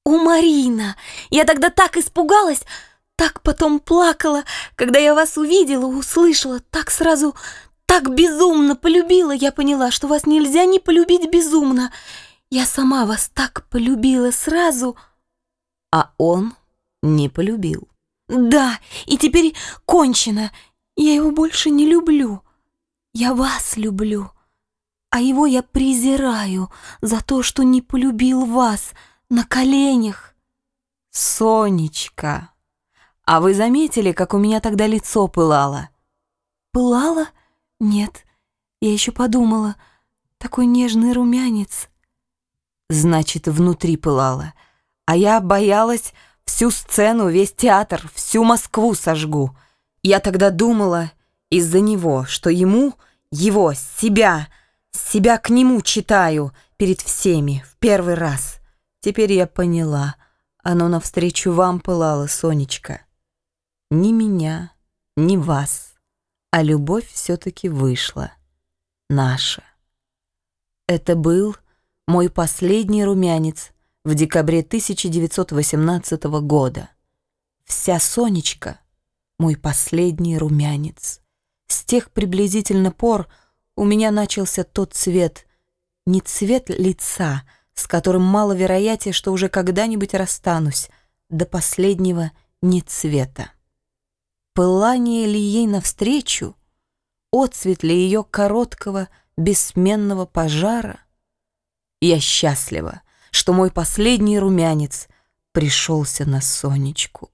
О, Марина, я тогда так испугалась, так потом плакала, когда я вас увидела, услышала, так сразу, так безумно полюбила. Я поняла, что вас нельзя не полюбить безумно. Я сама вас так полюбила сразу, а он не полюбил. Да, и теперь кончено. Я его больше не люблю. Я вас люблю, а его я презираю за то, что не полюбил вас на коленях. Сонечка, а вы заметили, как у меня тогда лицо пылало? Пылало? Нет, я еще подумала, такой нежный румянец. Значит, внутри пылало, а я боялась, всю сцену, весь театр, всю Москву сожгу. Я тогда думала из-за него, что его, себя к нему читаю перед всеми в первый раз. Теперь я поняла, оно навстречу вам пылало, Сонечка. Ни меня, ни вас, а любовь все-таки вышла, наша. Это был мой последний румянец в декабре 1918 года. Вся Сонечка — мой последний румянец. С тех приблизительно пор у меня начался тот цвет, не цвет лица, с которым маловероятнее, что уже когда-нибудь расстанусь, до последнего не цвета. Пылание ли ей навстречу, отцвет ли ее короткого, бессменного пожара? Я счастлива, что мой последний румянец пришелся на Сонечку.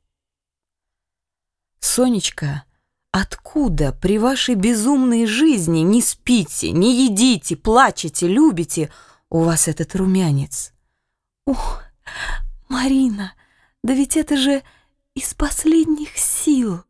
Сонечка, откуда при вашей безумной жизни не спите, не едите, плачете, любите у вас этот румянец? Ох, Марина, да ведь это же из последних сил.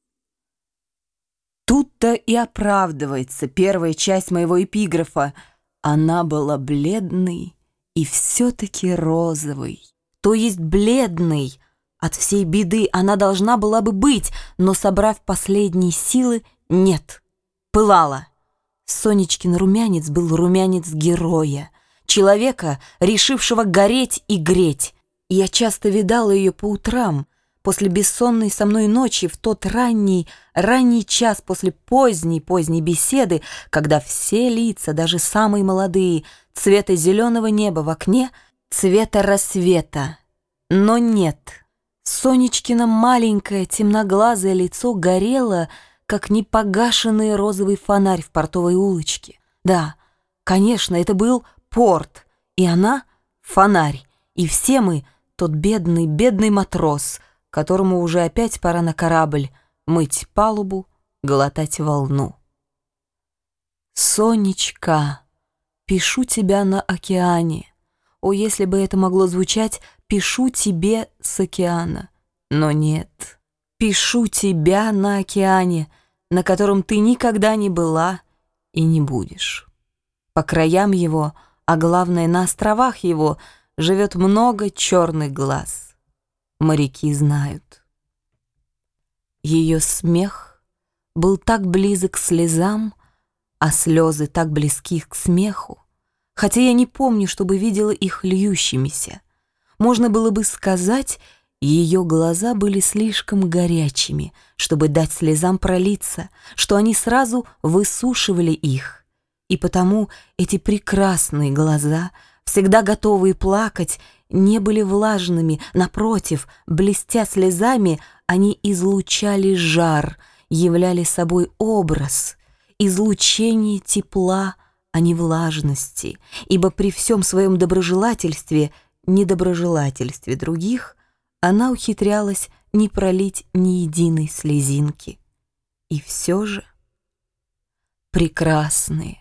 Тут-то и оправдывается первая часть моего эпиграфа. Она была бледной и все-таки розовой. То есть бледной. От всей беды она должна была бы быть, но, собрав последние силы, нет. Пылала. Сонечкин румянец был румянец героя, человека, решившего гореть и греть. И я часто видала ее по утрам, после бессонной со мной ночи, в тот ранний час после поздней беседы, когда все лица, даже самые молодые, цвета зеленого неба в окне, цвета рассвета. Но нет. Сонечкино маленькое темноглазое лицо горело, как непогашенный розовый фонарь в портовой улочке. Да, конечно, это был порт, и она — фонарь, и все мы — тот бедный матрос, которому уже опять пора на корабль мыть палубу, глотать волну. Сонечка, пишу тебя на океане. О, если бы это могло звучать «пишу тебе с океана». Но нет, пишу тебя на океане, на котором ты никогда не была и не будешь. По краям его, а главное, на островах его, живет много черных глаз. Моряки знают. Ее смех был так близок к слезам, а слезы так близки к смеху, хотя я не помню, чтобы видела их льющимися. Можно было бы сказать, ее глаза были слишком горячими, чтобы дать слезам пролиться, что они сразу высушивали их. И потому эти прекрасные глаза, всегда готовые плакать, не были влажными, напротив, блестя слезами, они излучали жар, являли собой образ, излучение тепла, а не влажности, ибо при всем своем доброжелательстве, недоброжелательстве других, она ухитрялась не пролить ни единой слезинки. И все же прекрасные,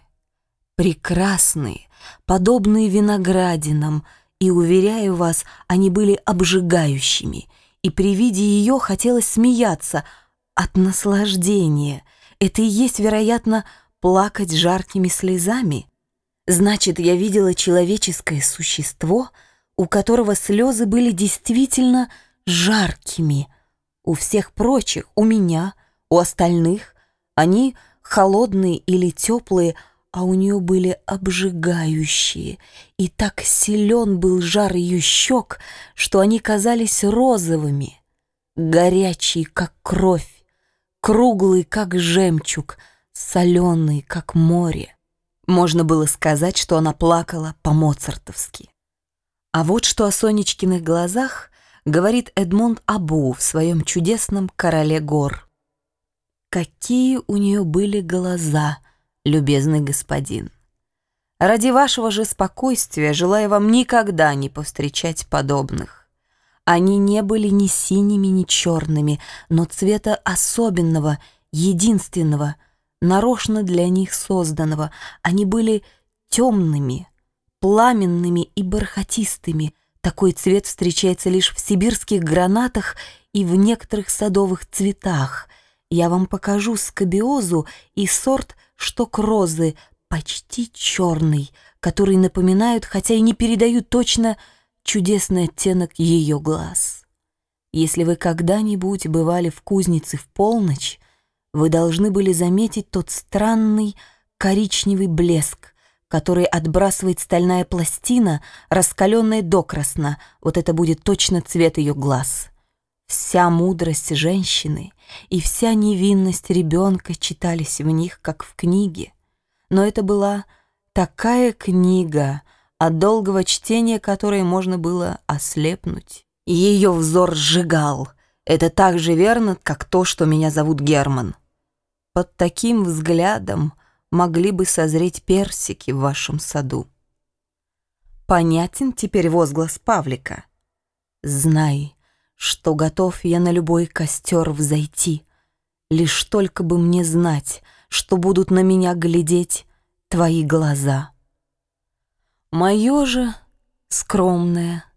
подобные виноградинам, и, уверяю вас, они были обжигающими, и при виде ее хотелось смеяться от наслаждения. Это и есть, вероятно, плакать жаркими слезами. Значит, я видела человеческое существо, у которого слезы были действительно жаркими. У всех прочих, у меня, у остальных, они холодные или теплые, а у нее были обжигающие, и так силен был жар ее щек, что они казались розовыми, горячие, как кровь, круглые, как жемчуг, соленые, как море. Можно было сказать, что она плакала по-моцартовски. А вот что о Сонечкиных глазах говорит Эдмонд Абу в своем чудесном «Короле гор». «Какие у нее были глаза, любезный господин! Ради вашего же спокойствия желаю вам никогда не повстречать подобных. Они не были ни синими, ни черными, но цвета особенного, единственного, нарочно для них созданного. Они были темными, пламенными и бархатистыми. Такой цвет встречается лишь в сибирских гранатах и в некоторых садовых цветах. Я вам покажу скабиозу и сорт шток-розы, почти черный, который напоминают, хотя и не передают точно, чудесный оттенок ее глаз. Если вы когда-нибудь бывали в кузнице в полночь, вы должны были заметить тот странный коричневый блеск, который отбрасывает стальная пластина, раскаленная докрасна. Вот это будет точно цвет ее глаз. Вся мудрость женщины и вся невинность ребенка читались в них, как в книге. Но это была такая книга, от долгого чтения которой можно было ослепнуть. Ее взор сжигал. Это так же верно, как то, что меня зовут Герман. Под таким взглядом могли бы созреть персики в вашем саду. Понятен теперь возглас Павлика. Знай, что готов я на любой костер взойти, лишь только бы мне знать, что будут на меня глядеть твои глаза. Мое же скромное,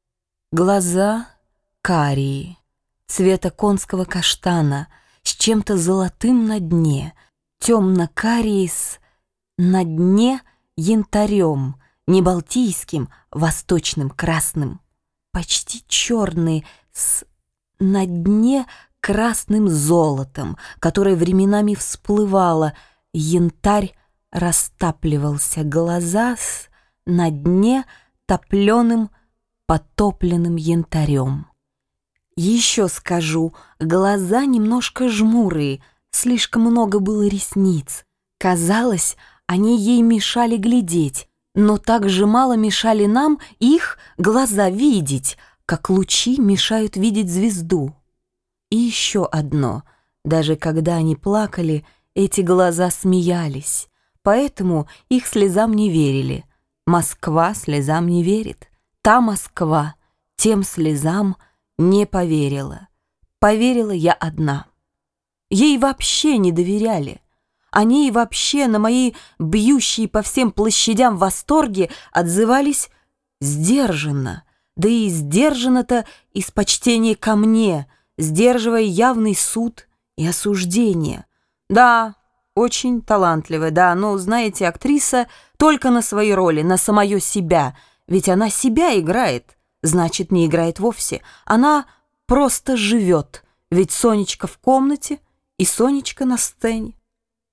глаза карие, цвета конского каштана, с чем-то золотым на дне, темно-карие на дне янтарем, не балтийским, восточным красным, почти черные на дне красным золотом, которое временами всплывало, янтарь растапливался, глаза на дне топленым, потопленным янтарем. Еще скажу, глаза немножко жмурые, слишком много было ресниц. Казалось, они ей мешали глядеть, но так же мало мешали нам их глаза видеть, как лучи мешают видеть звезду. И еще одно, даже когда они плакали, эти глаза смеялись, поэтому их слезам не верили. Москва слезам не верит. Та Москва тем слезам не поверила. Поверила я одна. Ей вообще не доверяли. Они и вообще на мои бьющие по всем площадям восторги отзывались сдержанно, да и сдержанно-то из почтения ко мне, сдерживая явный суд и осуждение. Да, очень талантливая, да, но, знаете, актриса только на свои роли, на самое себя, ведь она себя играет, значит, не играет вовсе, она просто живет, ведь Сонечка в комнате и Сонечка на сцене.